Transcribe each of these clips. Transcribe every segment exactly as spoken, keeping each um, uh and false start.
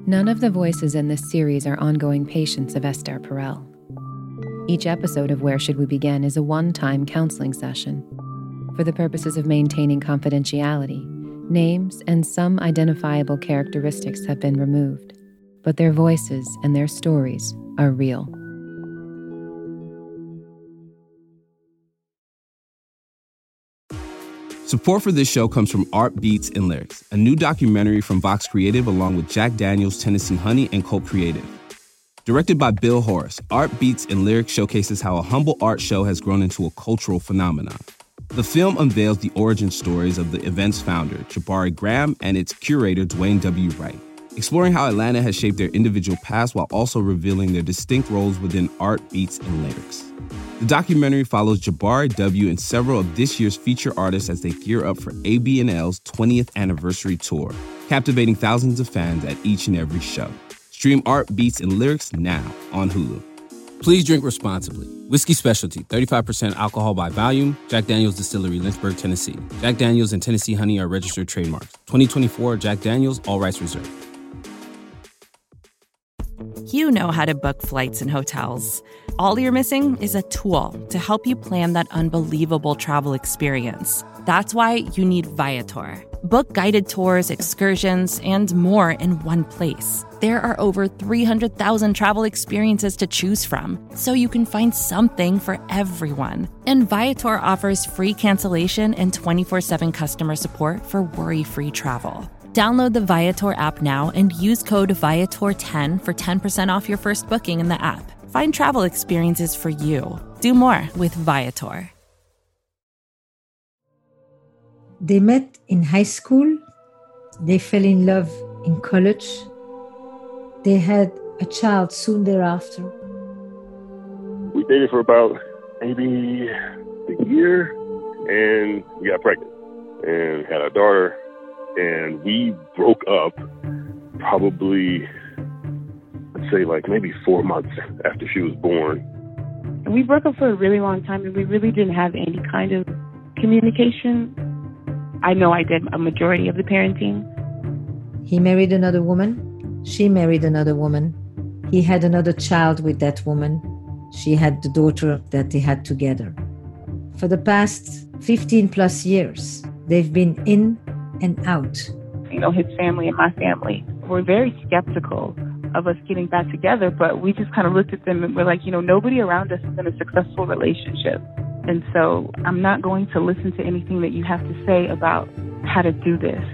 None of the voices in this series are ongoing patients of Esther Perel. Each episode of Where Should We Begin is a one-time counseling session. For the purposes of maintaining confidentiality, names and some identifiable characteristics have been removed, but their voices and their stories are real. Support for this show comes from Art Beats and Lyrics, a new documentary from Vox Creative along with Jack Daniels, Tennessee Honey, and Cult Creative. Directed by Bill Horace, Art Beats and Lyrics showcases how a humble art show has grown into a cultural phenomenon. The film unveils the origin stories of the event's founder, Jabari Graham, and its curator, Dwayne W. Wright, exploring how Atlanta has shaped their individual past while also revealing their distinct roles within art, beats, and lyrics. The documentary follows Jabari W. and several of this year's feature artists as they gear up for A B N L's twentieth anniversary tour, captivating thousands of fans at each and every show. Stream Art, Beats, and Lyrics now on Hulu. Please drink responsibly. Whiskey Specialty, thirty-five percent alcohol by volume. Jack Daniels Distillery, Lynchburg, Tennessee. Jack Daniels and Tennessee Honey are registered trademarks. twenty twenty-four Jack Daniels, all rights reserved. You know how to book flights and hotels. All you're missing is a tool to help you plan that unbelievable travel experience. That's why you need Viator. Book guided tours, excursions, and more in one place. There are over three hundred thousand travel experiences to choose from, so you can find something for everyone. And Viator offers free cancellation and twenty-four seven customer support for worry-free travel. Download the Viator app now and use code Viator ten for ten percent off your first booking in the app. Find travel experiences for you. Do more with Viator. They met in high school. They fell in love in college. They had a child soon thereafter. We dated for about maybe a year, and we got pregnant and had a daughter. And we broke up probably, let's say, like maybe four months after she was born. And we broke up for a really long time, and we really didn't have any kind of communication. I know I did a majority of the parenting. He married another woman. She married another woman. He had another child with that woman. She had the daughter that they had together. For the past fifteen plus years, they've been in and out. You know, his family and my family were very skeptical of us getting back together, but we just kind of looked at them and we're like, you know, nobody around us is in a successful relationship. And so I'm not going to listen to anything that you have to say about how to do this.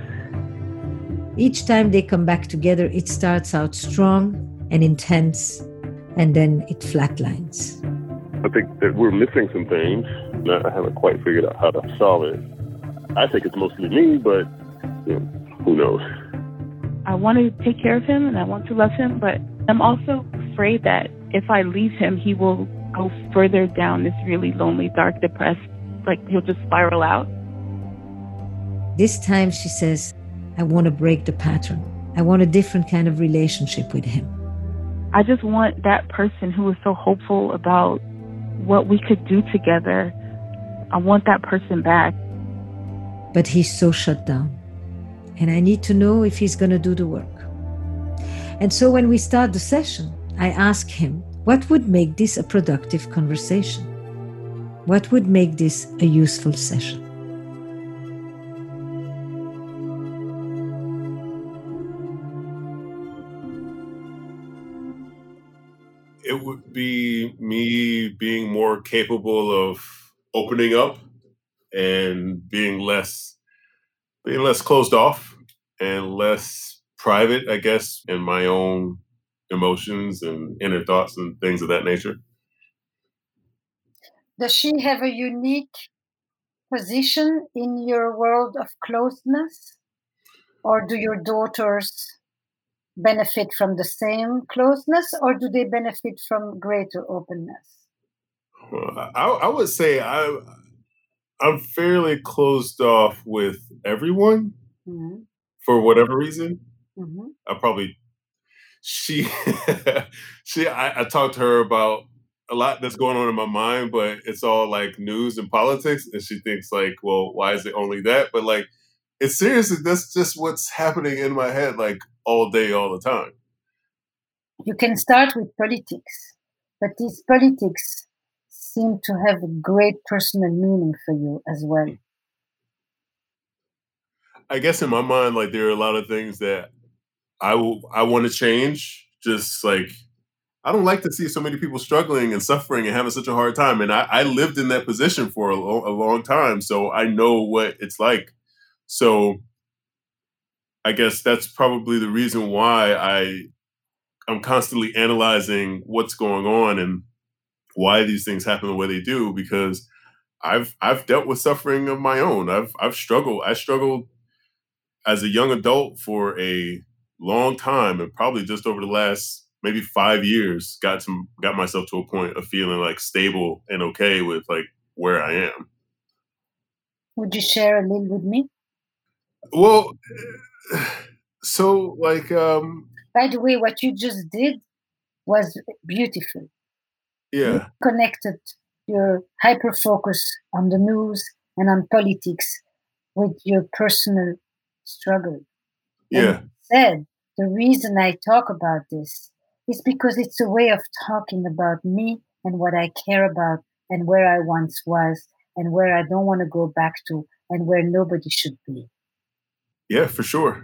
Each time they come back together, it starts out strong and intense, and then it flatlines. I think that we're missing some things. I haven't quite figured out how to solve it. I think it's mostly me, but you know, who knows? I want to take care of him and I want to love him, but I'm also afraid that if I leave him, he will go further down this really lonely, dark, depressed, like he'll just spiral out. This time she says, I want to break the pattern. I want a different kind of relationship with him. I just want that person who was so hopeful about what we could do together. I want that person back. But he's so shut down. And I need to know if he's going to do the work. And so when we start the session, I ask him, what would make this a productive conversation? What would make this a useful session? It would be me being more capable of opening up and being less being less closed off and less private, I guess, in my own emotions and inner thoughts and things of that nature. Does she have a unique position in your world of closeness? Or do your daughters benefit from the same closeness, or do they benefit from greater openness? Well, I, I would say I, I'm fairly closed off with everyone mm-hmm. for whatever reason. Mm-hmm. I probably, she, she, I, I talked to her about a lot that's going on in my mind, but it's all like news and politics. And she thinks like, well, why is it only that? But like, it's seriously, that's just what's happening in my head, like all day, all the time. You can start with politics, but these politics seem to have a great personal meaning for you as well. I guess in my mind, like there are a lot of things that I will, I want to change. Just like, I don't like to see so many people struggling and suffering and having such a hard time. And I, I lived in that position for a, lo- a long time, so I know what it's like. So I guess that's probably the reason why I I'm constantly analyzing what's going on and why these things happen the way they do, because I've I've dealt with suffering of my own. I've I've struggled. I struggled as a young adult for a long time, and probably just over the last maybe five years got to got myself to a point of feeling like stable and okay with like where I am. Would you share a little with me? Well, so like um By the way, what you just did was beautiful. You yeah. connected your hyper focus on the news and on politics with your personal struggle. Yeah. And you said the reason I talk about this is because it's a way of talking about me and what I care about and where I once was and where I don't want to go back to and where nobody should be. Yeah, for sure.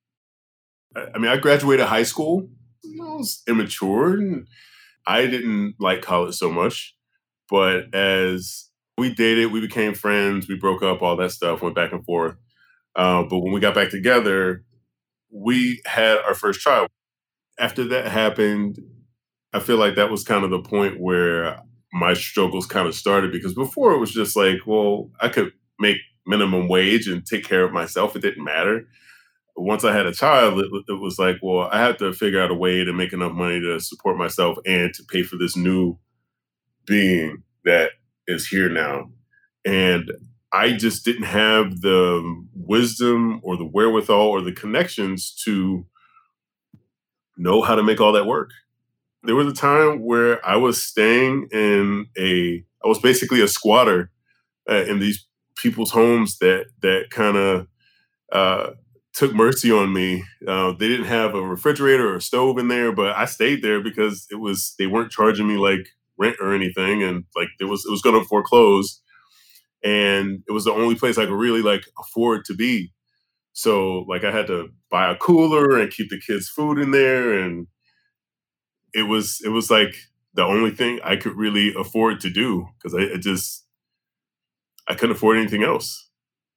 I I mean, I graduated high school. I was immature and I didn't like college so much. But as we dated, we became friends, we broke up, all that stuff, went back and forth. Uh, but when we got back together, we had our first child. After that happened, I feel like that was kind of the point where my struggles kind of started, because before it was just like, well, I could make minimum wage and take care of myself. It didn't matter. Once I had a child, it, it was like, well, I had to figure out a way to make enough money to support myself and to pay for this new being that is here now. And I just didn't have the wisdom or the wherewithal or the connections to know how to make all that work. There was a time where I was staying in a, I was basically a squatter uh, in these people's homes that that kind of uh, took mercy on me. Uh, they didn't have a refrigerator or a stove in there, but I stayed there because it was they weren't charging me like rent or anything, and like it was it was going to foreclose, and it was the only place I could really like afford to be. So like I had to buy a cooler and keep the kids' food in there, and it was it was like the only thing I could really afford to do, because I, I just I couldn't afford anything else.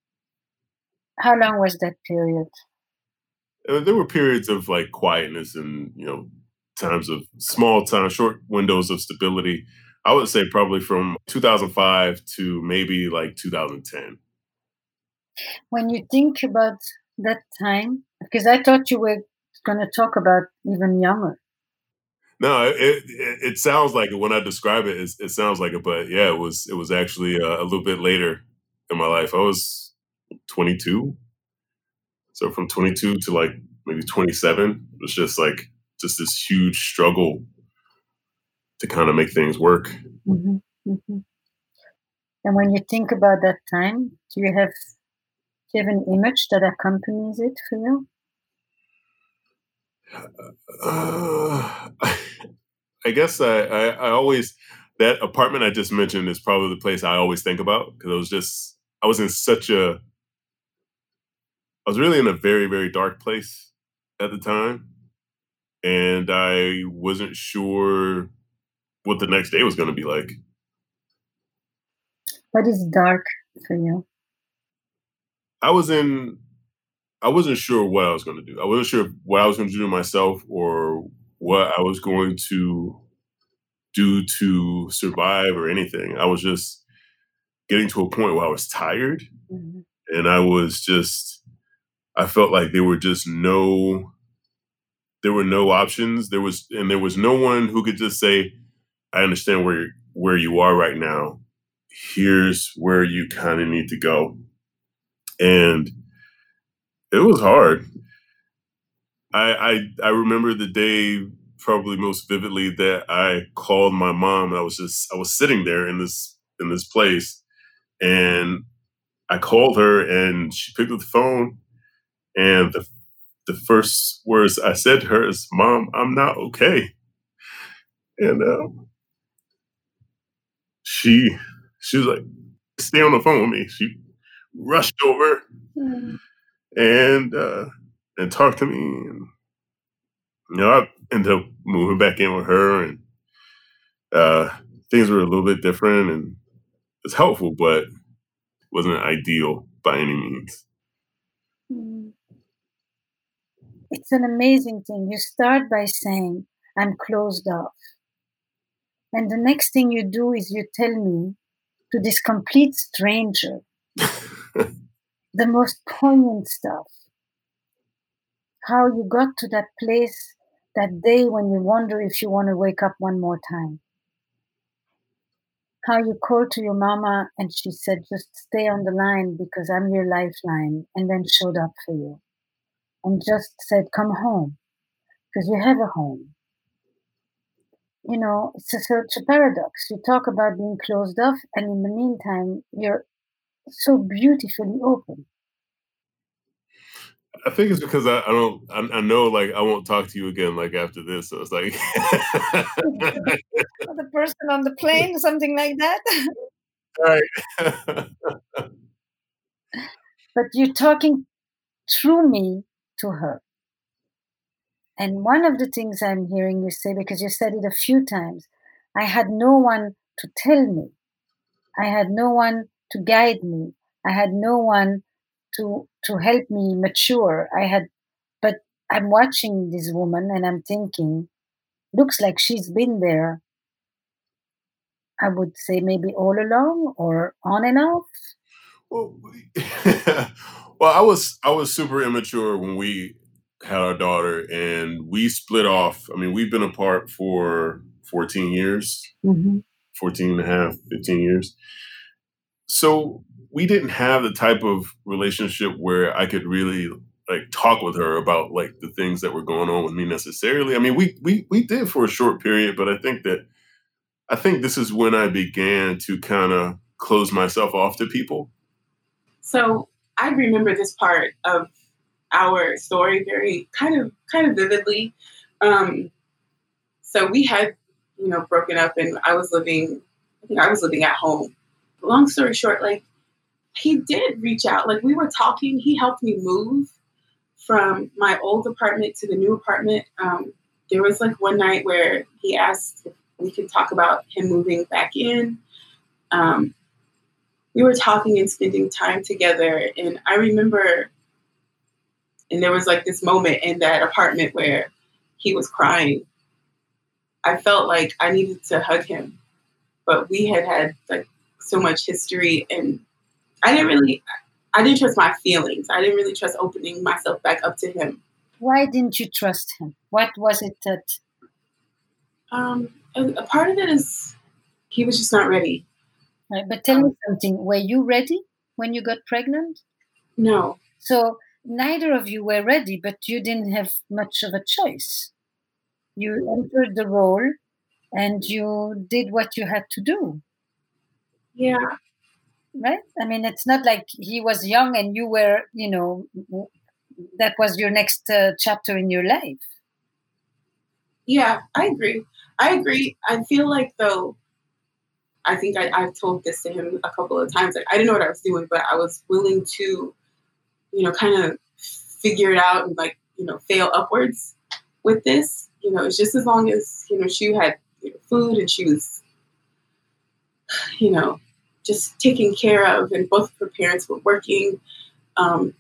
How long was that period? Uh, There were periods of like quietness and you know times of small time, short windows of stability. I would say probably from two thousand five to maybe like two thousand ten. When you think about that time, because I thought you were going to talk about even younger. No, it, it it sounds like it when I describe it. It, it sounds like it, but yeah, it was it was actually uh, a little bit later in my life. I was twenty-two, so from twenty-two to like maybe twenty-seven, it was just like just this huge struggle to kind of make things work. hmm hmm And when you think about that time, do you have do you have an image that accompanies it for you? Uh, I guess I, I I always that apartment I just mentioned is probably the place I always think about, because I was just I was in such a I was really in a very very dark place at the time, and I wasn't sure what the next day was going to be like. What is dark for you? I was in I wasn't sure what I was going to do. I wasn't sure what I was going to do to myself or what I was going to do to survive or anything. I was just getting to a point where I was tired, Mhm. and I was just I felt like there were just no there were no options. There was and there was no one who could just say, I understand where where you are right now. Here's where you kind of need to go. And it was hard. I, I I remember the day probably most vividly that I called my mom. I was just I was sitting there in this in this place, and I called her and she picked up the phone, and the the first words I said to her is, "Mom, I'm not okay." And uh, she she was like, "Stay on the phone with me." She rushed over Mm. and uh, and talked to me, and you know, I ended up moving back in with her, and uh, things were a little bit different, and it's helpful, but wasn't ideal by any means. Mm. It's an amazing thing. You start by saying, I'm closed off. And the next thing you do is you tell me to this complete stranger the most poignant stuff. How you got to that place that day when you wonder if you want to wake up one more time. How you called to your mama and she said, just stay on the line because I'm your lifeline, and then showed up for you. And just said, come home, because you have a home. You know, it's a, such a paradox. You talk about being closed off, and in the meantime, you're so beautifully open. I think it's because I, I don't I, I know like I won't talk to you again like after this. So it's like The person on the plane, something like that. right. But you're talking through me to her. And one of the things I'm hearing you say, because you said it a few times, I had no one to tell me. I had no one to guide me. I had no one to to help me mature. I had, but I'm watching this woman and I'm thinking, looks like she's been there. I would say maybe all along or on and off. Well, well, I was I was super immature when we had our daughter, and we split off. I mean, we've been apart for fourteen years, Mm-hmm. fourteen and a half, fifteen years. So we didn't have the type of relationship where I could really like talk with her about like the things that were going on with me necessarily. I mean, we we we did for a short period, but I think that I think this is when I began to kind of close myself off to people. So I remember this part of our story very kind of kind of vividly. Um, so we had, you know, broken up, and I was living. I think I was living at home. Long story short, like he did reach out. Like we were talking. He helped me move from my old apartment to the new apartment. Um, there was like one night where he asked if we could talk about him moving back in. Um, we were talking and spending time together. And I remember, and there was like this moment in that apartment where he was crying. I felt like I needed to hug him, but we had had like so much history, and I didn't really, I didn't trust my feelings. I didn't really trust opening myself back up to him. Why didn't you trust him? What was it that? Um, a, a part of it is he was just not ready. Right, but tell me something. Were you ready when you got pregnant? No. So neither of you were ready, but you didn't have much of a choice. You entered the role and you did what you had to do. Yeah. Right? I mean, it's not like he was young and you were, you know, that was your next uh, chapter in your life. Yeah, I agree. I agree. I feel like, though, I think I, I've told this to him a couple of times. Like, I didn't know what I was doing, but I was willing to, you know, kind of figure it out and, like, you know, fail upwards with this. You know, it's just as long as, you know, she had you know, food and she was, you know, just taken care of, and both of her parents were working. Um,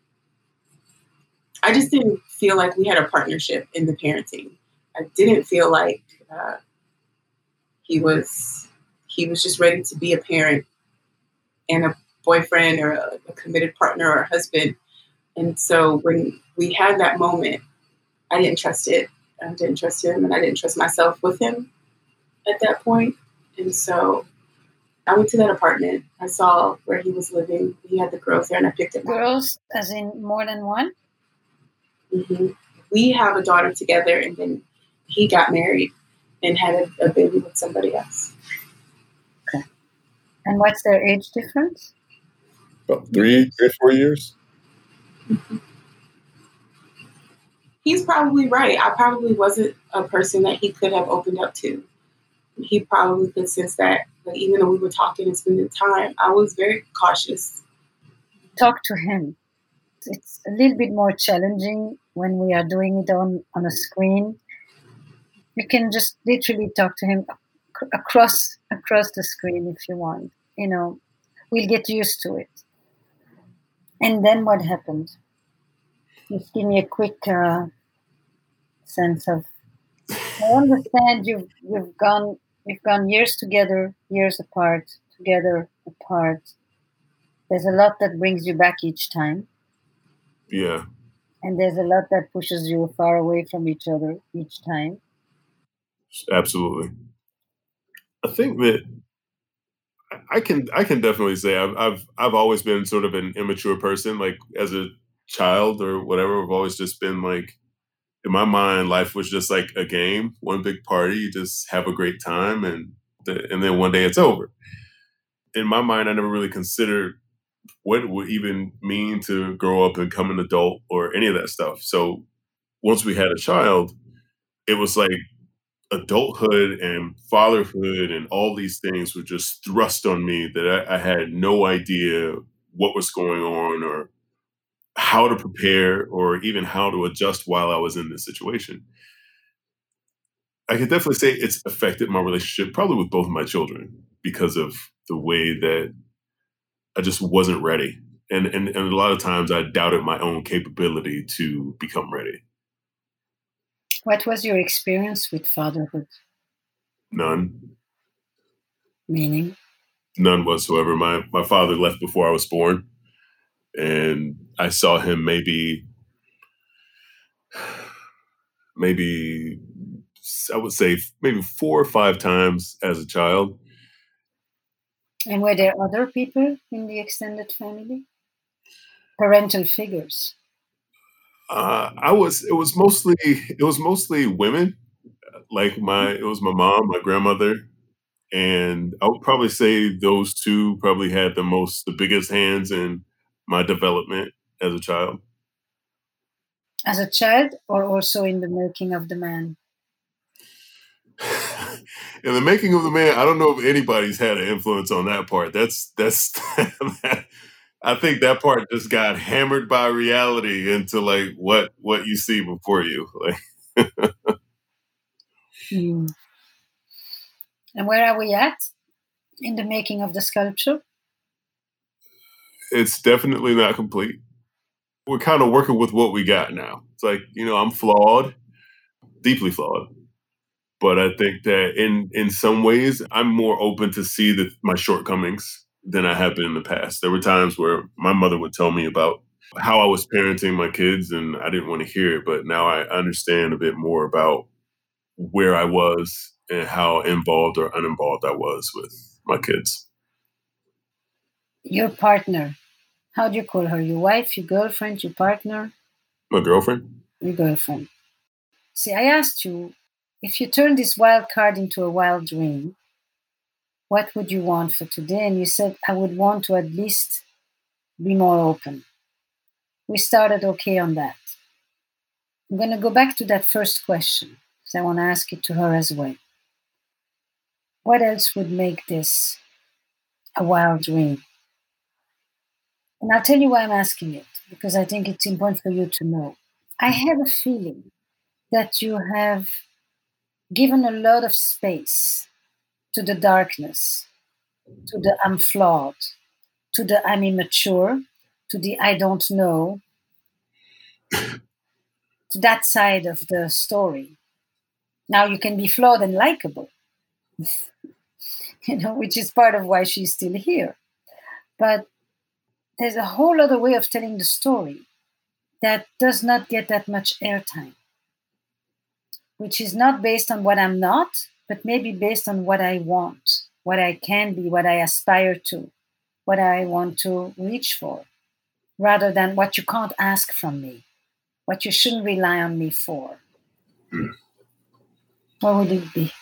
I just didn't feel like we had a partnership in the parenting. I didn't feel like uh, he was he was just ready to be a parent and a boyfriend or a, a committed partner or a husband. And so when we had that moment, I didn't trust it. I didn't trust him, and I didn't trust myself with him at that point. And so I went to that apartment. I saw where he was living. He had the girls there, and I picked him up. Girls, as in more than one? Mm-hmm. We have a daughter together, and then he got married and had a, a baby with somebody else. Okay. And what's their age difference? About three, three or four years. Mm-hmm. He's probably right. I probably wasn't a person that he could have opened up to. He probably could sense that, but even though we were talking and spending time, I was very cautious. Talk to him. It's a little bit more challenging when we are doing it on, on a screen. You can just literally talk to him ac- across across the screen if you want. You know, we'll get used to it. And then what happened? Just give me a quick uh, sense of. I understand you've you've gone you've gone years together, years apart, together apart. There's a lot that brings you back each time. Yeah. And there's a lot that pushes you far away from each other each time. Absolutely. I think that I can I can definitely say I've I've I've always been sort of an immature person. Like as a child or whatever, I've always just been like, in my mind, life was just like a game, one big party. You just have a great time, and the, and then one day it's over. In my mind, I never really considered what it would even mean to grow up and become an adult or any of that stuff. So once we had a child, it was like adulthood and fatherhood and all these things were just thrust on me that I, I had no idea what was going on or how to prepare or even how to adjust while I was in this situation. I could definitely say it's affected my relationship, probably with both of my children, because of the way that I just wasn't ready. And, and, and a lot of times I doubted my own capability to become ready. What was your experience with fatherhood? None. Meaning? None whatsoever. My my father left before I was born, and I saw him maybe, maybe I would say maybe four or five times as a child. And were there other people in the extended family? Parental figures? Uh, I was. It was mostly. It was mostly women. Like my. It was my mom, my grandmother, and I would probably say those two probably had the most, the biggest hands in my development as a child. As a child, or also in the making of the man? In the making of the man, I don't know if anybody's had an influence on that part. That's that's. I think that part just got hammered by reality into like what what you see before you. Like, mm. And where are we at in the making of the sculpture? It's definitely not complete. We're kind of working with what we got now. It's like, you know, I'm flawed, deeply flawed. But I think that in in some ways, I'm more open to see the, my shortcomings than I have been in the past. There were times where my mother would tell me about how I was parenting my kids, and I didn't want to hear it. But now I understand a bit more about where I was and how involved or uninvolved I was with my kids. Your partner, how do you call her? Your wife, your girlfriend, your partner? My girlfriend. Your girlfriend. See, I asked you, if you turn this wild card into a wild dream, what would you want for today? And you said, I would want to at least be more open. We started okay on that. I'm going to go back to that first question, because I want to ask it to her as well. What else would make this a wild dream? And I'll tell you why I'm asking it, because I think it's important for you to know. I have a feeling that you have given a lot of space to the darkness, to the I'm flawed, to the I'm immature, to the I don't know, to that side of the story. Now you can be flawed and likable, you know, which is part of why she's still here. But there's a whole other way of telling the story that does not get that much airtime, which is not based on what I'm not, but maybe based on what I want, what I can be, what I aspire to, what I want to reach for, rather than what you can't ask from me, what you shouldn't rely on me for. Mm. What would it be?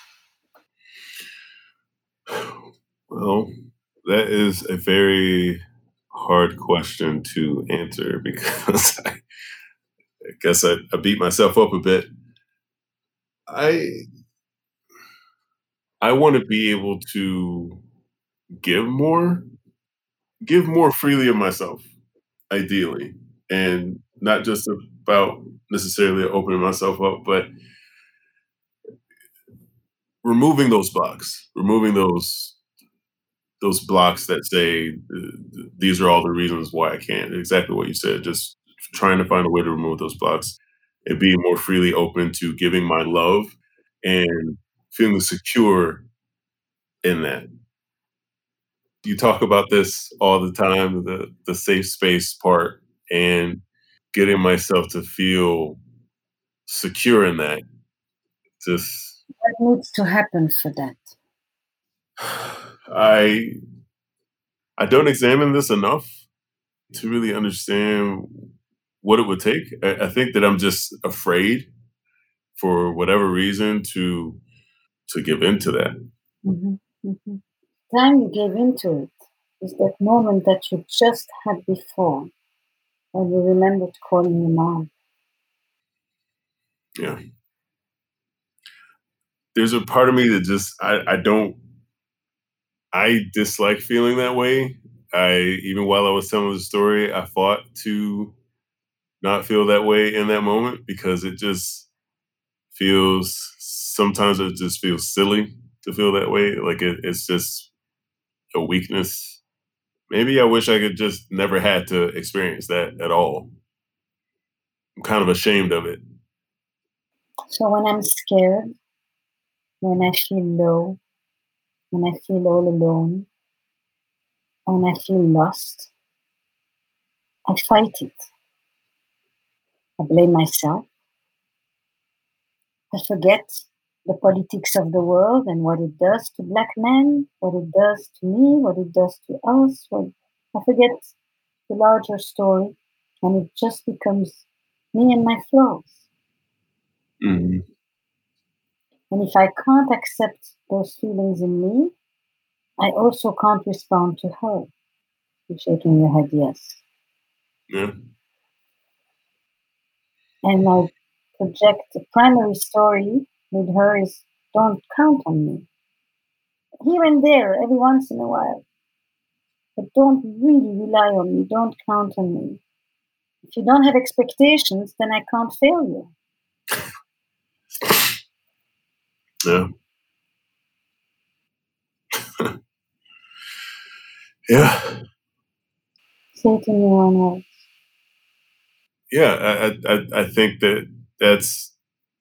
Well, that is a very hard question to answer because I, I guess I, I beat myself up a bit. I I want to be able to give more, give more freely of myself, ideally, and not just about necessarily opening myself up, but removing those blocks, removing those those blocks that say uh, these are all the reasons why I can't. Exactly what you said. Just trying to find a way to remove those blocks and being more freely open to giving my love and feeling secure in that. You talk about this all the time, the the safe space part, and getting myself to feel secure in that. Just What needs to happen for that? I I don't examine this enough to really understand what it would take. I, I think that I'm just afraid for whatever reason to to give into that. Mm-hmm. Mm-hmm. Time you gave into it is that moment that you just had before when you remembered calling your mom. Yeah. There's a part of me that just I, I don't I dislike feeling that way. I even while I was telling the story, I fought to not feel that way in that moment because it just feels sometimes it just feels silly to feel that way. Like it, it's just a weakness. Maybe I wish I could just never had to experience that at all. I'm kind of ashamed of it. So when I'm scared, when I feel low, when I feel all alone, when I feel lost, I fight it. I blame myself. I forget the politics of the world and what it does to Black men, what it does to me, what it does to us. What, I forget the larger story, and it just becomes me and my flaws. Mm-hmm. And if I can't accept those feelings in me, I also can't respond to her. You're shaking your head, yes. Yeah. And my project, the primary story with her is don't count on me. Here and there, every once in a while. But don't really rely on me. Don't count on me. If you don't have expectations, then I can't fail you. Yeah. Yeah. Say it in your own words. Yeah, I, I, I think that that's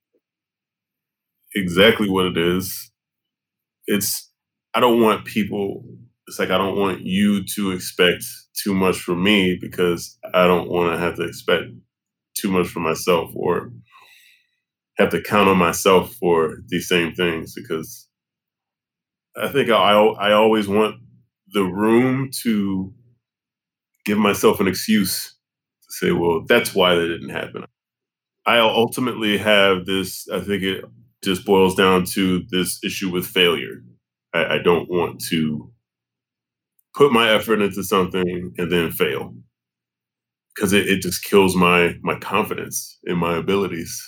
exactly what it is. It's, I don't want people, it's like I don't want you to expect too much from me because I don't want to have to expect too much from myself or have to count on myself for these same things because I think I, I always want the room to give myself an excuse to say, well, that's why that didn't happen. I ultimately have this, I think it just boils down to this issue with failure. I, I don't want to put my effort into something and then fail because it, it just kills my my confidence in my abilities.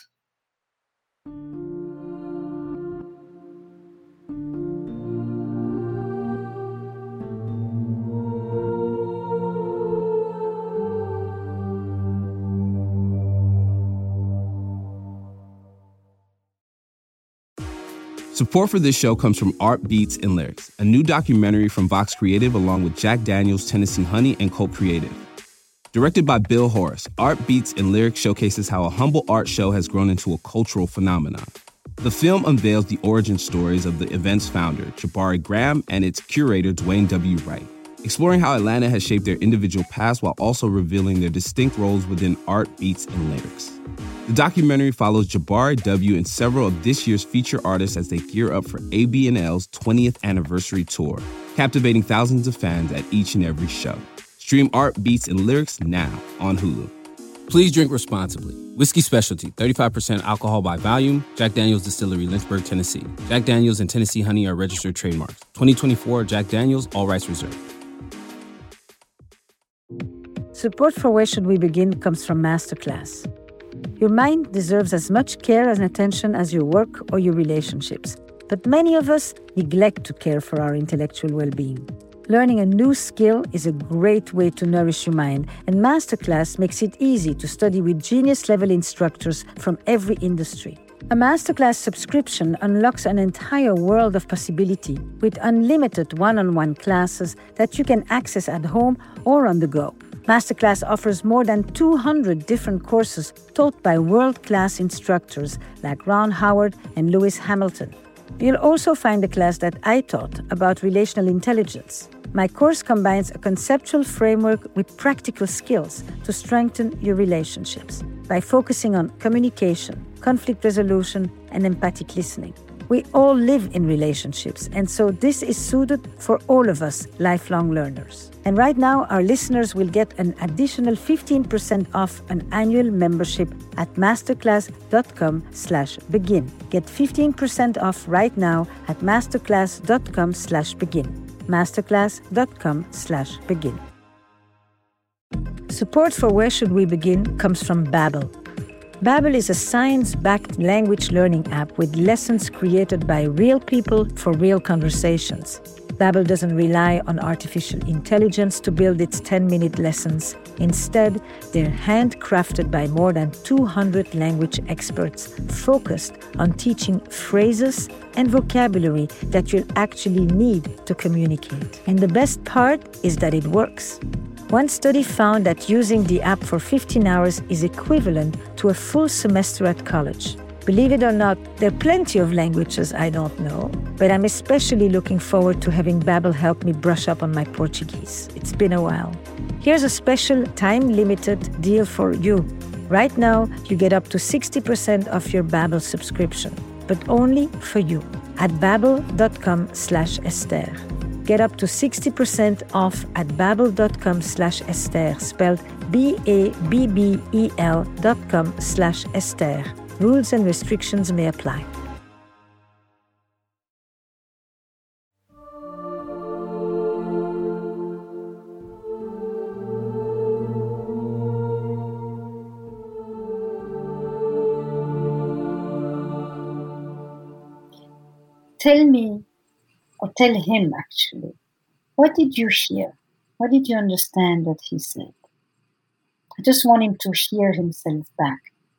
Support for this show comes from Art Beats and Lyrics, a new documentary from Vox Creative along with Jack Daniels, Tennessee Honey, and Colt Creative. Directed by Bill Horace, Art Beats and Lyrics showcases how a humble art show has grown into a cultural phenomenon. The film unveils the origin stories of the event's founder, Jabari Graham, and its curator, Dwayne W. Wright, exploring how Atlanta has shaped their individual past while also revealing their distinct roles within art, beats, and lyrics. The documentary follows Jabari W. and several of this year's feature artists as they gear up for A B N L's twentieth anniversary tour, captivating thousands of fans at each and every show. Stream Art, Beats, and Lyrics now on Hulu. Please drink responsibly. Whiskey Specialty, thirty-five percent alcohol by volume. Jack Daniel's Distillery, Lynchburg, Tennessee. Jack Daniel's and Tennessee Honey are registered trademarks. twenty twenty-four Jack Daniel's, all rights reserved. Support for Where Should We Begin comes from Masterclass. Your mind deserves as much care and attention as your work or your relationships. But many of us neglect to care for our intellectual well-being. Learning a new skill is a great way to nourish your mind, and Masterclass makes it easy to study with genius-level instructors from every industry. A Masterclass subscription unlocks an entire world of possibility with unlimited one-on-one classes that you can access at home or on the go. Masterclass offers more than two hundred different courses taught by world-class instructors like Ron Howard and Lewis Hamilton. You'll also find a class that I taught about relational intelligence. My course combines a conceptual framework with practical skills to strengthen your relationships by focusing on communication, conflict resolution, and empathic listening. We all live in relationships, and so this is suited for all of us lifelong learners. And right now, our listeners will get an additional fifteen percent off an annual membership at masterclass.com slash begin. Get fifteen percent off right now at masterclass.com slash begin. masterclass.com slash begin. Support for Where Should We Begin comes from Babbel. Babbel is a science-backed language learning app with lessons created by real people for real conversations. Babbel doesn't rely on artificial intelligence to build its ten-minute lessons. Instead, they're handcrafted by more than two hundred language experts focused on teaching phrases and vocabulary that you'll actually need to communicate. And the best part is that it works. One study found that using the app for fifteen hours is equivalent to a full semester at college. Believe it or not, there are plenty of languages I don't know, but I'm especially looking forward to having Babbel help me brush up on my Portuguese. It's been a while. Here's a special time-limited deal for you. Right now, you get up to sixty percent off your Babbel subscription, but only for you at babbel.com slash Esther. Get up to sixty percent off at babbel.com slash Esther, spelled B-A-B-B-E-L dot com slash Esther. Rules and restrictions may apply. Tell me, or tell him actually, what did you hear? What did you understand that he said? I just want him to hear himself back.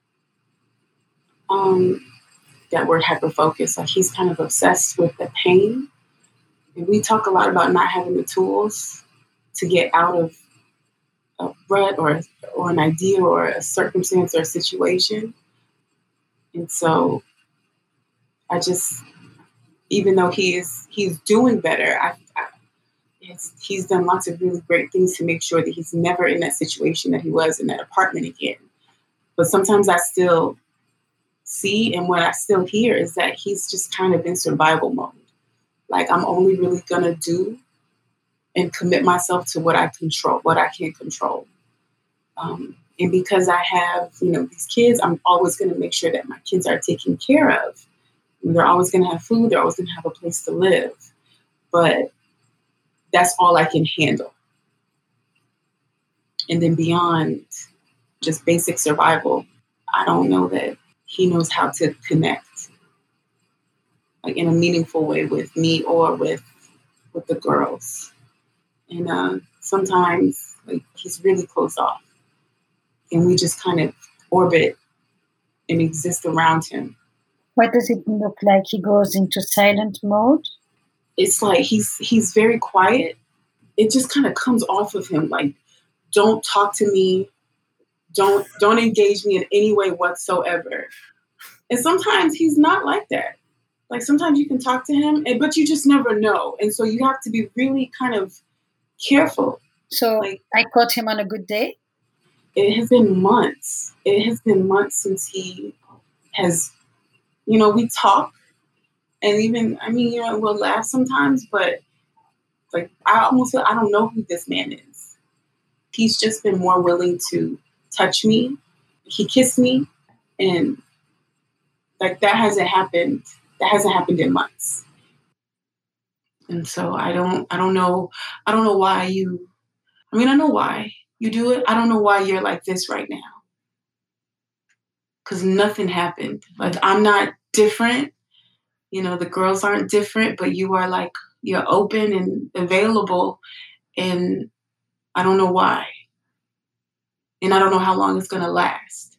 Um, that word hyperfocus, like he's kind of obsessed with the pain. And we talk a lot about not having the tools to get out of a rut or, or an idea or a circumstance or a situation. And so I just, even though he is, he's doing better, I, I it's, he's done lots of really great things to make sure that he's never in that situation that he was in that apartment again. But sometimes I still see, and what I still hear is that he's just kind of in survival mode. Like, I'm only really going to do and commit myself to what I control, what I can control. Um, and because I have, you know, these kids, I'm always going to make sure that my kids are taken care of. And they're always going to have food. They're always going to have a place to live. But that's all I can handle. And then beyond just basic survival, I don't know that he knows how to connect, like in a meaningful way with me or with with the girls. And uh, sometimes like he's really closed off, and we just kind of orbit and exist around him. What does it look like? He goes into silent mode? It's like he's he's very quiet. It just kind of comes off of him, like, don't talk to me. Don't don't engage me in any way whatsoever. And sometimes he's not like that. Like sometimes you can talk to him, and, but you just never know. And so you have to be really kind of careful. So like, I caught him on a good day? It has been months. It has been months since he has, you know, we talk. And even, I mean, you know, we'll laugh sometimes, but like I almost feel I don't know who this man is. He's just been more willing to touch me. He kissed me, and like that hasn't happened. That hasn't happened in months. And so I don't I don't know I don't know why you I mean I know why. you do it. I don't know why you're like this right now. Because nothing happened. Like, I'm not different. You know, the girls aren't different, but you are like, you're open and available. And I don't know why. And I don't know how long it's going to last.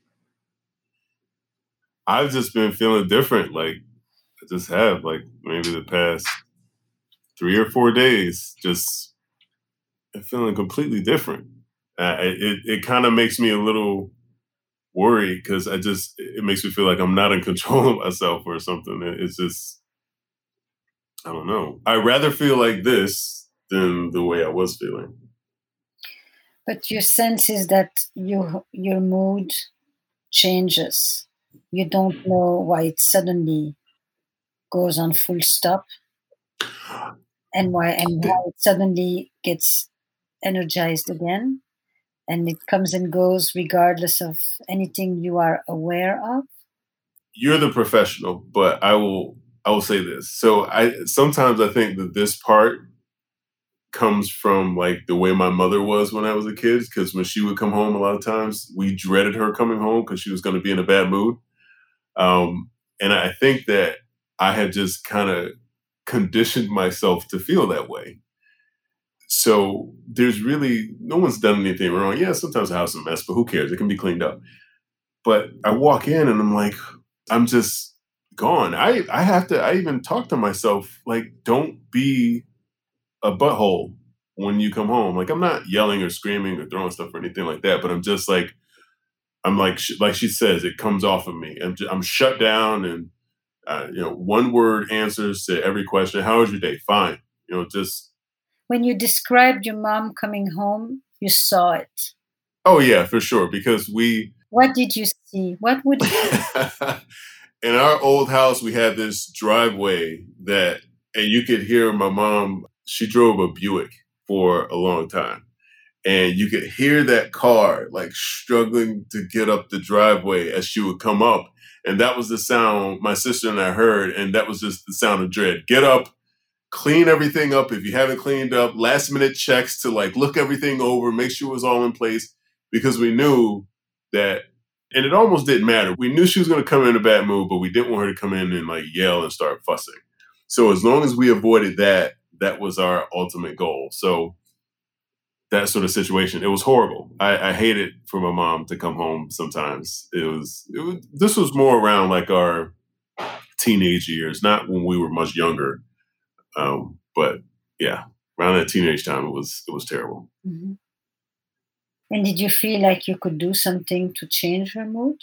I've just been feeling different. Like, I just have, like, maybe the past three or four days, just feeling completely different. Uh, it it kind of makes me a little worried because I just, it makes me feel like I'm not in control of myself or something. It's just, I don't know. I'd rather feel like this than the way I was feeling. But your sense is that you, your mood changes. You don't know why it suddenly goes on full stop and why and how it suddenly gets energized again. And it comes and goes regardless of anything you are aware of. You're the professional, but I will I will say this. So I sometimes I think that this part comes from like the way my mother was when I was a kid, because when she would come home, a lot of times we dreaded her coming home because she was going to be in a bad mood. Um, and I think that I had just kind of conditioned myself to feel that way. So there's really, no one's done anything wrong. Yeah, sometimes the house is a mess, but who cares? It can be cleaned up. But I walk in and I'm like, I'm just gone. I, I have to, I even talk to myself, like, don't be a butthole when you come home. Like, I'm not yelling or screaming or throwing stuff or anything like that, but I'm just like, I'm like, like she says, it comes off of me. I'm, just, I'm shut down and, uh, you know, one word answers to every question. How was your day? Fine. You know, just. When you described your mom coming home, you saw it. Oh, yeah, for sure. Because we. What did you see? What would it In our old house, we had this driveway that, and you could hear my mom, she drove a Buick for a long time. And you could hear that car like struggling to get up the driveway as she would come up. And that was the sound my sister and I heard. And that was just the sound of dread. Get up, clean everything up if you haven't cleaned up, last minute checks to like look everything over, make sure it was all in place, because we knew that, and it almost didn't matter. We knew she was going to come in a bad mood, but we didn't want her to come in and like yell and start fussing. So as long as we avoided that, that was our ultimate goal. So that sort of situation, it was horrible. I, I hated for my mom to come home sometimes. It was, it was, this was more around like our teenage years, not when we were much younger. Um, but yeah, around that teenage time, it was, it was terrible. Mm-hmm. And did you feel like you could do something to change her mood?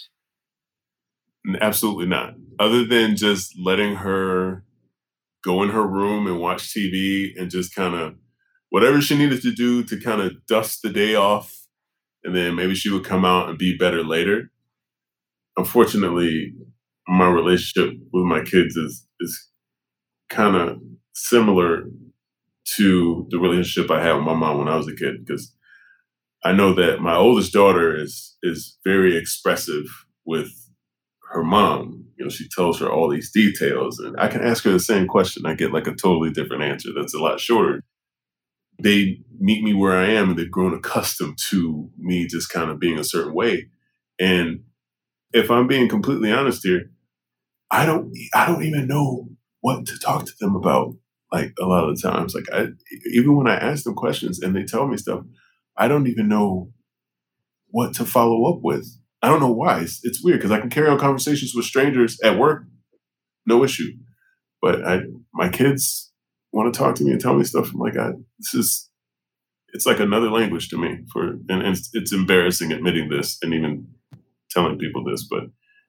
Absolutely not. Other than just letting her go in her room and watch T V and just kind of whatever she needed to do to kind of dust the day off. And then maybe she would come out and be better later. Unfortunately, my relationship with my kids is, is kind of similar to the relationship I had with my mom when I was a kid, because I know that my oldest daughter is is very expressive with her mom. You know, she tells her all these details, and I can ask her the same question. I get like a totally different answer that's a lot shorter. They meet me where I am, and they've grown accustomed to me just kind of being a certain way. And if I'm being completely honest here, I don't I don't even know what to talk to them about. Like a lot of the times, like I, even when I ask them questions and they tell me stuff, I don't even know what to follow up with. I don't know why. It's, it's weird because I can carry on conversations with strangers at work, no issue. But I, my kids want to talk to me and tell me stuff. I'm like, I, this is, it's like another language to me. For and, and it's, it's embarrassing admitting this and even telling people this, but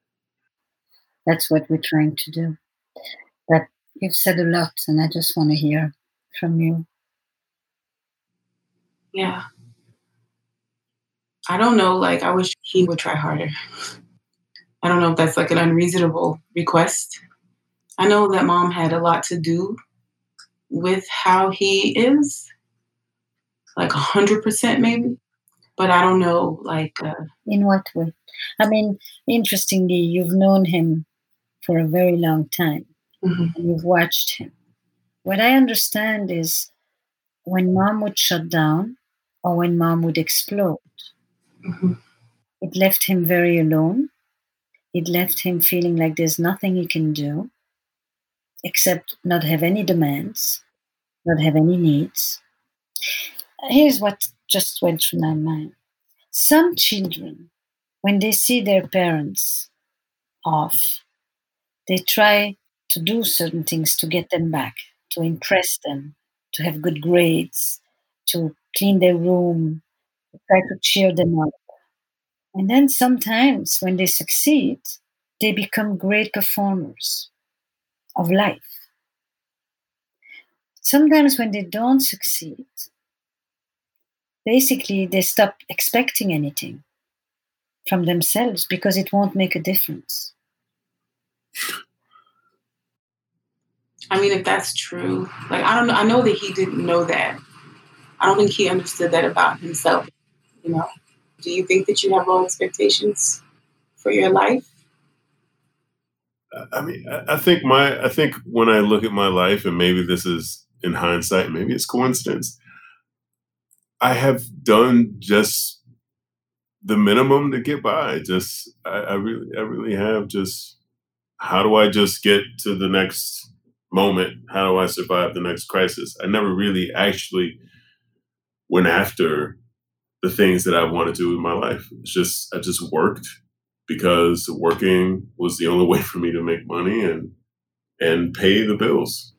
that's what we're trying to do. But you've said a lot, and I just want to hear from you. Yeah. I don't know, like, I wish he would try harder. I don't know if that's like an unreasonable request. I know that mom had a lot to do with how he is, like one hundred percent maybe, but I don't know, like... Uh, in what way? I mean, interestingly, you've known him for a very long time, mm-hmm. and you've watched him. What I understand is when mom would shut down, or when mom would explode. Mm-hmm. It left him very alone. It left him feeling like there's nothing he can do except not have any demands, not have any needs. Here's what just went through my mind. Some children, when they see their parents off, they try to do certain things to get them back, to impress them, to have good grades, to clean their room, to try to cheer them up. And then sometimes when they succeed, they become great performers of life. Sometimes when they don't succeed, basically they stop expecting anything from themselves because it won't make a difference. I mean, if that's true, like, I don't know. I know that he didn't know that. I don't think he understood that about himself, you know. Do you think that you have low expectations for your life? I mean, I think my, I think when I look at my life, and maybe this is in hindsight, maybe it's coincidence, I have done just the minimum to get by. Just, I, I really, I really have just, how do I just get to the next moment? How do I survive the next crisis? I never really actually went after the things that I want to do in my life. It's just, I just worked because working was the only way for me to make money and, and pay the bills.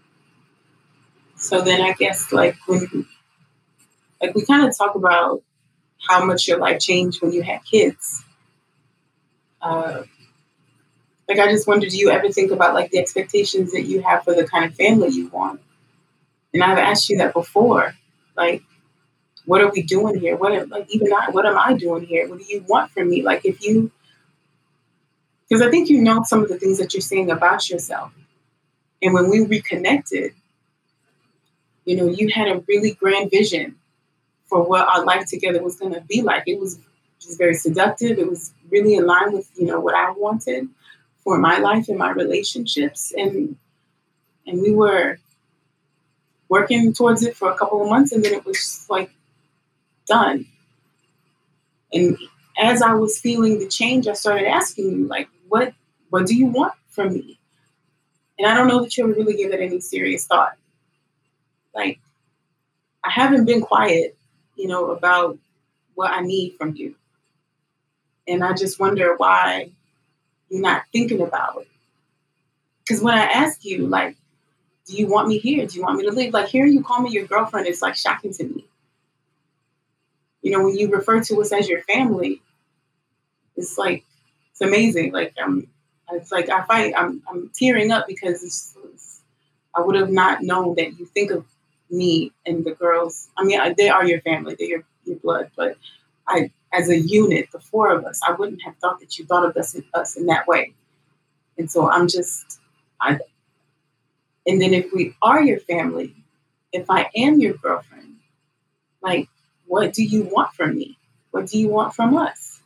So then I guess like when, like we kind of talk about how much your life changed when you had kids. Uh, like, I just wonder, do you ever think about like the expectations that you have for the kind of family you want? And I've asked you that before. Like, what are we doing here? What, am, like, even I, what am I doing here? What do you want from me? Like, if you, because I think you know some of the things that you're saying about yourself. And when we reconnected, you know, you had a really grand vision for what our life together was going to be like. It was just very seductive. It was really in line with, you know, what I wanted for my life and my relationships. And, and we were working towards it for a couple of months, and then it was just like done. And as I was feeling the change, I started asking you, like, what, what do you want from me? And I don't know that you ever really gave it any serious thought. Like, I haven't been quiet, you know, about what I need from you. And I just wonder why you're not thinking about it. Because when I ask you, like, do you want me here? Do you want me to leave? Like, hearing you call me your girlfriend is like shocking to me. You know, when you refer to us as your family, it's like, it's amazing. Like, I'm, it's like I fight, I'm, I'm tearing up because it's, it's, I would have not known that you think of me and the girls. I mean, I, they are your family, they're your, your blood, but I, as a unit, the four of us, I wouldn't have thought that you thought of us in, us in that way. And so I'm just, I, and then if we are your family, if I am your girlfriend, like, what do you want from me? What do you want from us?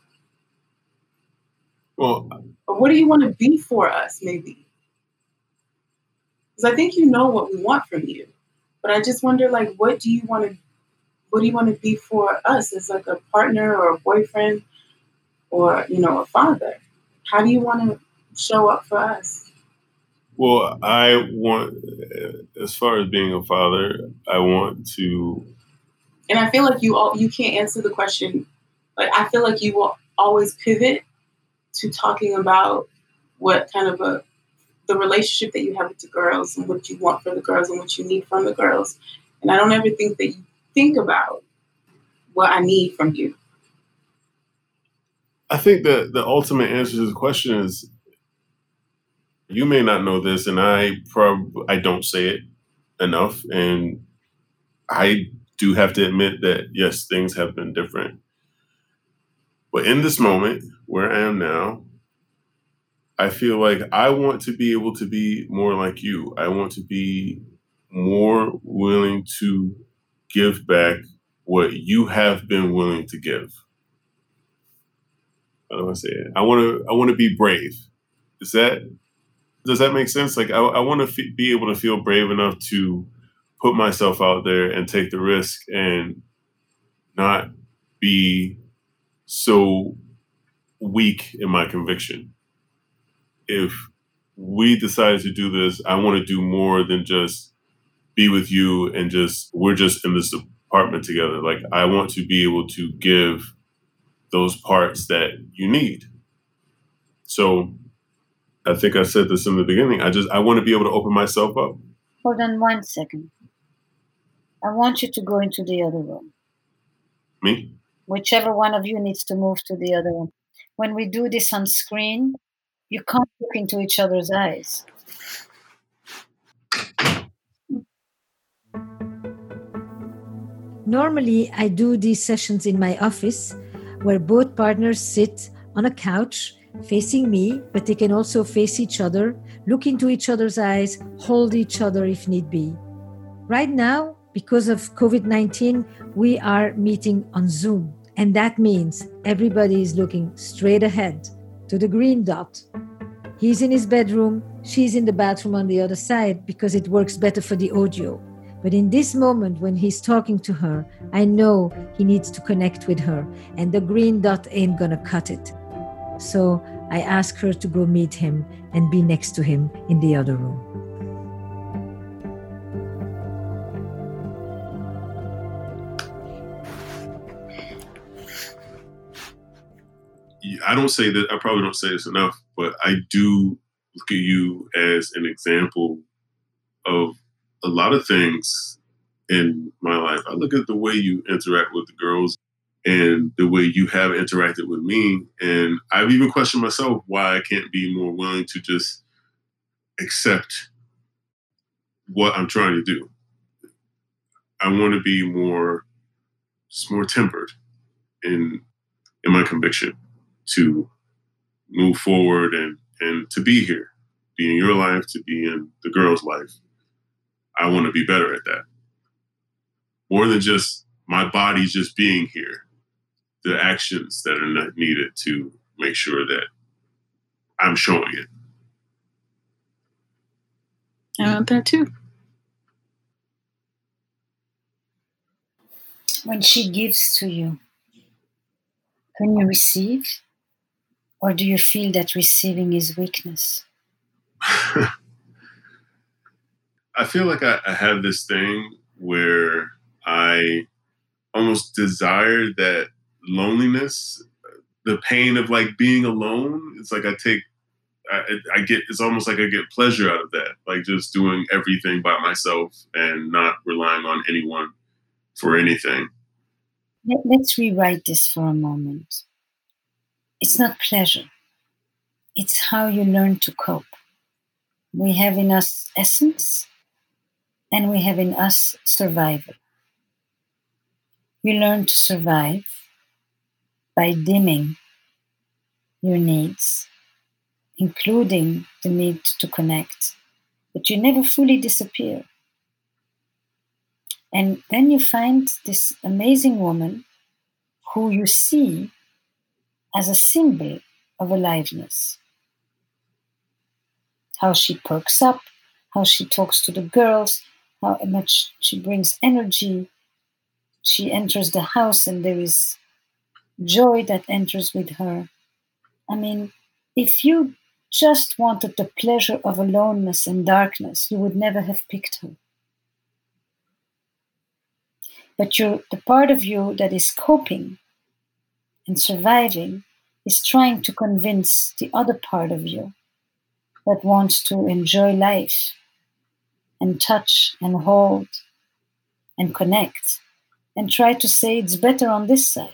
Well, or what do you want to be for us, maybe? Because I think you know what we want from you. But I just wonder, like, what do you want to, what do you want to be for us as like a partner or a boyfriend or, you know, a father? How do you want to show up for us? Well, I want, as far as being a father, I want to. And I feel like you all, you can't answer the question. Like, I feel like you will always pivot to talking about what kind of a, the relationship that you have with the girls and what you want for the girls and what you need from the girls. And I don't ever think that you think about what I need from you. I think that the ultimate answer to the question is, you may not know this, and I probably, I don't say it enough. And I do have to admit that, yes, things have been different. But in this moment where I am now, I feel like I want to be able to be more like you. I want to be more willing to give back what you have been willing to give. How do I say it? I want to. I want to be brave. Is that? Does that make sense? Like, I, I want to f- be able to feel brave enough to put myself out there and take the risk and not be so weak in my conviction. If we decided to do this, I want to do more than just be with you and just, we're just in this apartment together. Like, I want to be able to give those parts that you need. So I think I said this in the beginning. I just, I want to be able to open myself up. Hold on one second. I want you to go into the other room. Me? Whichever one of you needs to move to the other room. When we do this on screen, you can't look into each other's eyes. Normally, I do these sessions in my office where both partners sit on a couch facing me, but they can also face each other, look into each other's eyes, hold each other if need be. Right now, because of covid nineteen, we are meeting on Zoom. And that means everybody is looking straight ahead to the green dot. He's in his bedroom, she's in the bathroom on the other side because it works better for the audio. But in this moment, when he's talking to her, I know he needs to connect with her, and the green dot ain't gonna cut it. So I ask her to go meet him and be next to him in the other room. I don't say that, I probably don't say this enough, but I do look at you as an example of a lot of things in my life. I look at the way you interact with the girls and the way you have interacted with me. And I've even questioned myself why I can't be more willing to just accept what I'm trying to do. I want to be more, just more tempered in, in my conviction to move forward and, and to be here, be in your life, to be in the girl's life. I want to be better at that. More than just my body just being here, the actions that are not needed to make sure that I'm showing it. I want that too. When she gives to you, can you receive? Or do you feel that receiving is weakness? I feel like I, I have this thing where I almost desire that loneliness, the pain of like being alone. It's like I take, I, I get, it's almost like I get pleasure out of that. Like just doing everything by myself and not relying on anyone for anything. Let's rewrite this for a moment. It's not pleasure. It's how you learn to cope. We have in us essence, and we have in us survival. You learn to survive by dimming your needs, including the need to connect, but you never fully disappear. And then you find this amazing woman who you see as a symbol of aliveness. How she perks up, how she talks to the girls, how much she brings energy. She enters the house and there is joy that enters with her. I mean, if you just wanted the pleasure of aloneness and darkness, you would never have picked her. But you're, the part of you that is coping and surviving is trying to convince the other part of you that wants to enjoy life and touch and hold and connect and try to say it's better on this side.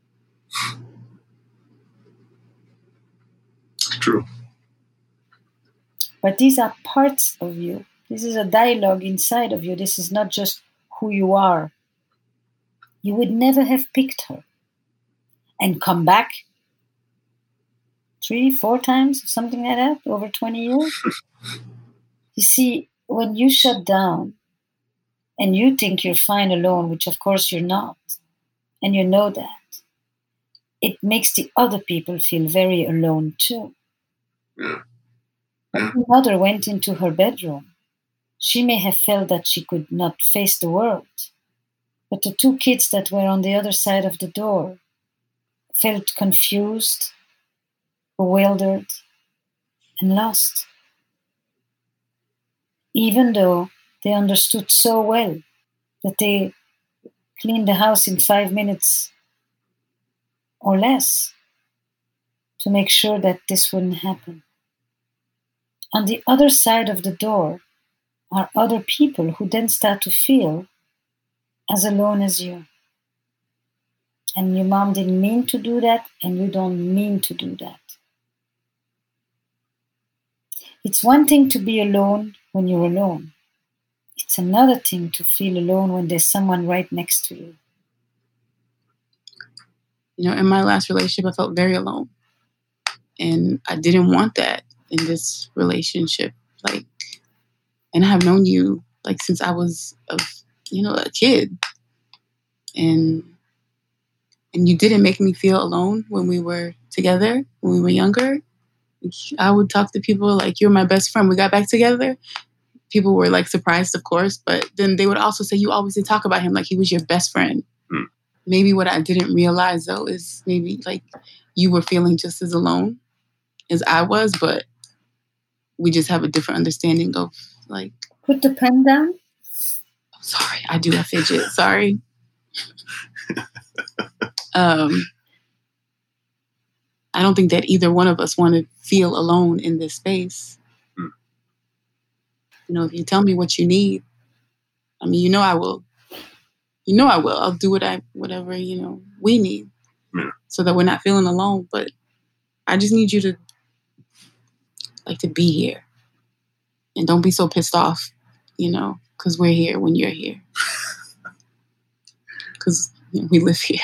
True. But these are parts of you. This is a dialogue inside of you. This is not just who you are. You would never have picked her and come back three, four times, something like that, over twenty years. You see, when you shut down and you think you're fine alone, which of course you're not, and you know that, it makes the other people feel very alone too. Yeah. When your mother went into her bedroom, she may have felt that she could not face the world. But the two kids that were on the other side of the door felt confused, bewildered, and lost. Even though they understood so well that they cleaned the house in five minutes or less to make sure that this wouldn't happen. On the other side of the door are other people who then start to feel as alone as you. And your mom didn't mean to do that, and you don't mean to do that. It's one thing to be alone when you're alone. It's another thing to feel alone when there's someone right next to you. You know, in my last relationship, I felt very alone. And I didn't want that in this relationship. Like, and I have known you, like, since I was, a, you know, a kid. And and you didn't make me feel alone when we were together, when we were younger. I would talk to people like, you're my best friend. We got back together. People were like surprised, of course, but then they would also say, you always did talk about him like he was your best friend. Mm. Maybe what I didn't realize, though, is maybe like you were feeling just as alone as I was, but we just have a different understanding of like... Put the pen down. Oh, sorry, I do a fidget. Sorry. um, I don't think that either one of us want to feel alone in this space. Mm. You know, if you tell me what you need, I mean, you know I will. You know I will. I'll do what I, whatever, you know, we need mm. so that we're not feeling alone. But I just need you to, like, to be here. And don't be so pissed off, you know, because we're here when you're here. Because you know, we live here.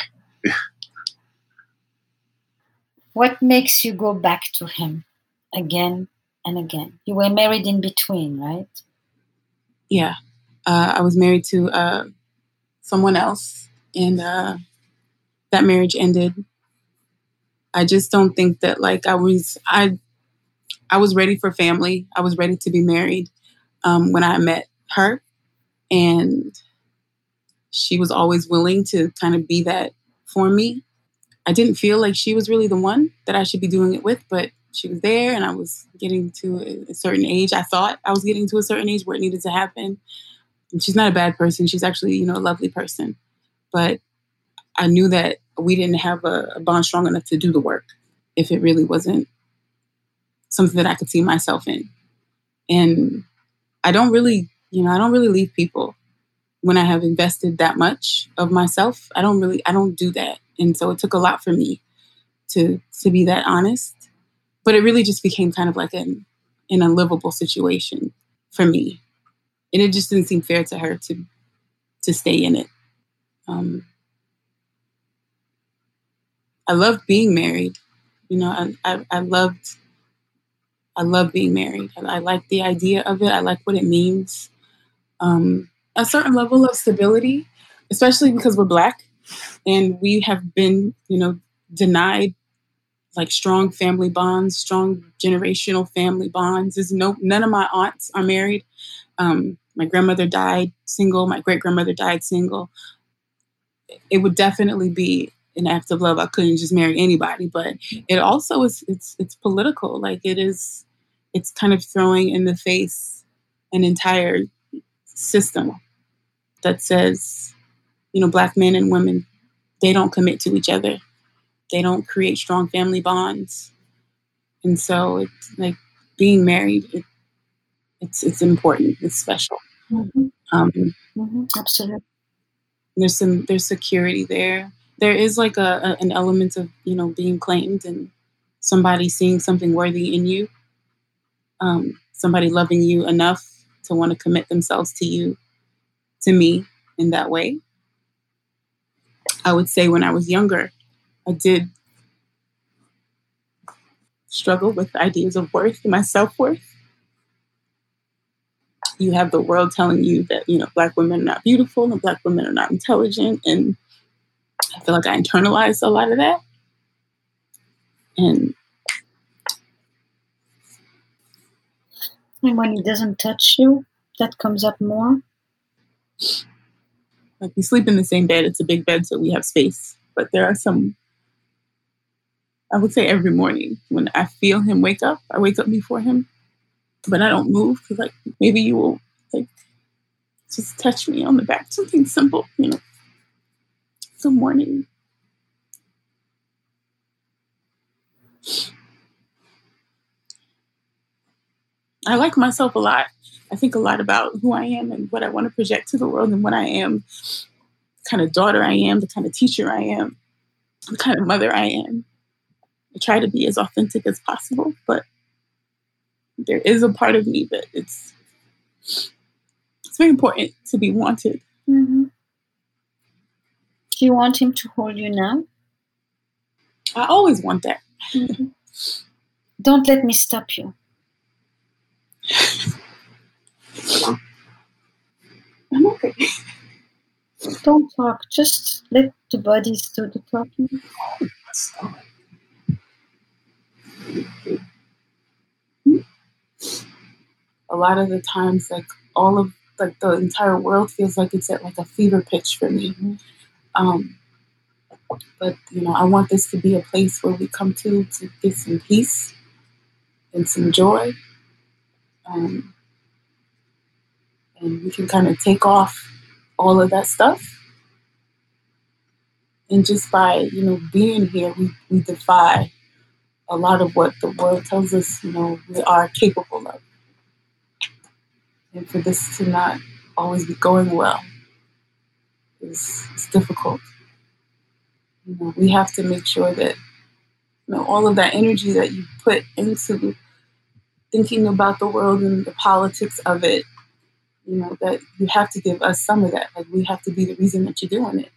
What makes you go back to him again and again? You were married in between, right? Yeah. Uh, I was married to uh, someone else, and uh, that marriage ended. I just don't think that, like, I was, I, I was ready for family. I was ready to be married um, when I met her, and she was always willing to kind of be that for me. I didn't feel like she was really the one that I should be doing it with, but she was there, and I was getting to a, a certain age. I thought I was getting to a certain age where it needed to happen. And she's not a bad person. She's actually, you know, a lovely person. But I knew that we didn't have a, a bond strong enough to do the work if it really wasn't something that I could see myself in. And I don't really, you know, I don't really leave people when I have invested that much of myself. I don't really, I don't do that. And so it took a lot for me to to be that honest. But it really just became kind of like an, an unlivable situation for me. And it just didn't seem fair to her to to stay in it. Um, I loved being married. You know, I, I, I loved I loved being married. I, I like the idea of it. I like what it means. Um, a certain level of stability, especially because we're Black. And we have been, you know, denied like strong family bonds, strong generational family bonds. There's no, none of my aunts are married. Um, my grandmother died single. My great grandmother died single. It would definitely be an act of love. I couldn't just marry anybody, but it also is, it's, it's political. Like it is, it's kind of throwing in the face an entire system that says, you know, Black men and women, they don't commit to each other. They don't create strong family bonds. And so it's like being married, it, it's it's important. It's special. Mm-hmm. Um, mm-hmm. Absolutely. There's some there's security there. There is like a, a an element of, you know, being claimed and somebody seeing something worthy in you. Um, somebody loving you enough to want to commit themselves to you, to me in that way. I would say when I was younger, I did struggle with ideas of worth and my self-worth. You have the world telling you that, you know, Black women are not beautiful and Black women are not intelligent. And I feel like I internalized a lot of that. And, and when it doesn't touch you, that comes up more? Like, we sleep in the same bed. It's a big bed, so we have space. But there are some, I would say every morning when I feel him wake up, I wake up before him, but I don't move because, like, maybe you will, like, just touch me on the back. Something simple, you know. Some morning. I like myself a lot. I think a lot about who I am and what I want to project to the world and what I am, the kind of daughter I am, the kind of teacher I am, the kind of mother I am. I try to be as authentic as possible, but there is a part of me that it's it's very important to be wanted. Mm-hmm. Do you want him to hold you now? I always want that. Mm-hmm. Don't let me stop you. I'm okay. Don't talk. Just let the bodies do the talking. A lot of the times, like, all of, like, the entire world feels like it's at, like, a fever pitch for me. Mm-hmm. Um, but, you know, I want this to be a place where we come to to get some peace and some joy. Um, and we can kind of take off all of that stuff. And just by, you know, being here, we, we defy a lot of what the world tells us, you know, we are capable of. And for this to not always be going well is, is difficult. You know, we have to make sure that, you know, all of that energy that you put into thinking about the world and the politics of it, you know, that you have to give us some of that. Like, we have to be the reason that you're doing it.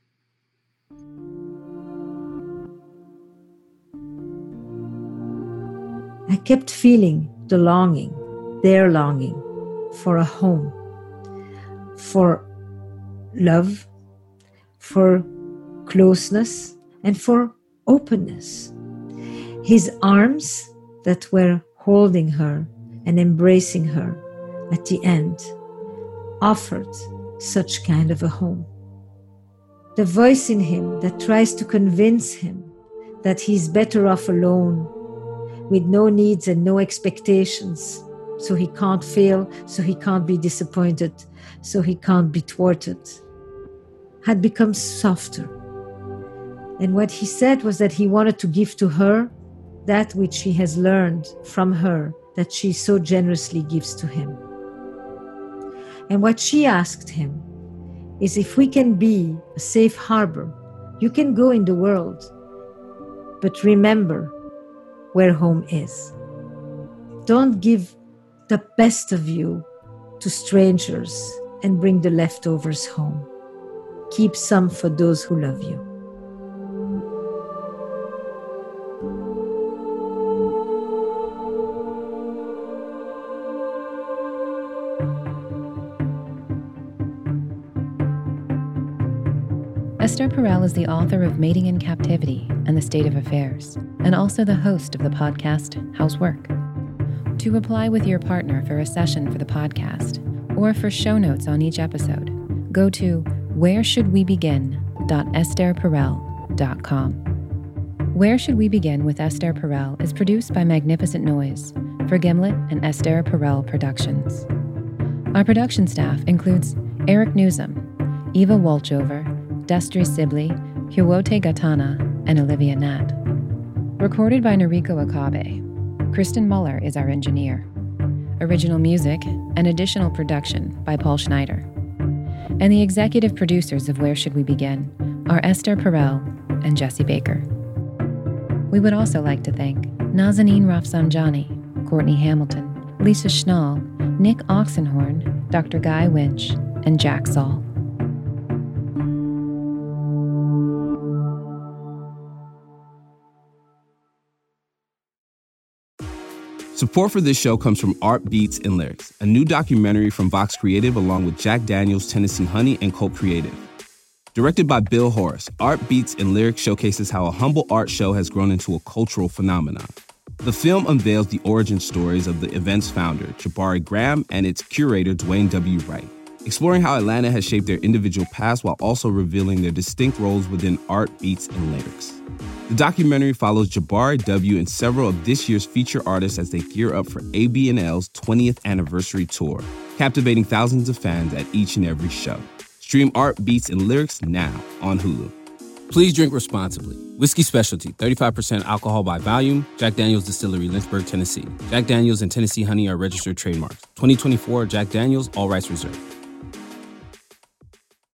I kept feeling the longing, their longing for a home, for love, for closeness, and for openness. His arms that were holding her and embracing her at the end offered such kind of a home. The voice in him that tries to convince him that he's better off alone, with no needs and no expectations, so he can't fail, so he can't be disappointed, so he can't be thwarted, had become softer. And what he said was that he wanted to give to her that which he has learned from her, that she so generously gives to him. And what she asked him is, if we can be a safe harbor, you can go in the world, but remember where home is. Don't give the best of you to strangers and bring the leftovers home. Keep some for those who love you. Esther Perel is the author of Mating in Captivity and the State of Affairs, and also the host of the podcast How's Work. To apply with your partner for a session for the podcast, or for show notes on each episode, go to where should we begin dot esther perel dot com. Where Should We Begin with Esther Perel is produced by Magnificent Noise for Gimlet and Esther Perel Productions. Our production staff includes Eric Newsom, Eva Walchover, Destry Sibley, Hiwote Gatana, and Olivia Nat. Recorded by Noriko Akabe. Kristen Muller is our engineer. Original music and additional production by Paul Schneider. And the executive producers of Where Should We Begin are Esther Perel and Jesse Baker. We would also like to thank Nazanin Rafsanjani, Courtney Hamilton, Lisa Schnall, Nick Oxenhorn, Doctor Guy Winch, and Jack Saul. Support for this show comes from Art Beats and Lyrics, a new documentary from Vox Creative along with Jack Daniels, Tennessee Honey, and Colt Creative. Directed by Bill Horace, Art Beats and Lyrics showcases how a humble art show has grown into a cultural phenomenon. The film unveils the origin stories of the event's founder, Jabari Graham, and its curator, Dwayne W. Wright. exploring how Atlanta has shaped their individual past while also revealing their distinct roles within art, beats, and lyrics. The documentary follows Jabari W. and several of this year's feature artists as they gear up for A B and L's twentieth anniversary tour, captivating thousands of fans at each and every show. Stream Art, Beats, and Lyrics now on Hulu. Please drink responsibly. Whiskey Specialty, thirty-five percent alcohol by volume. Jack Daniel's Distillery, Lynchburg, Tennessee. Jack Daniel's and Tennessee Honey are registered trademarks. twenty twenty-four Jack Daniel's, all rights reserved.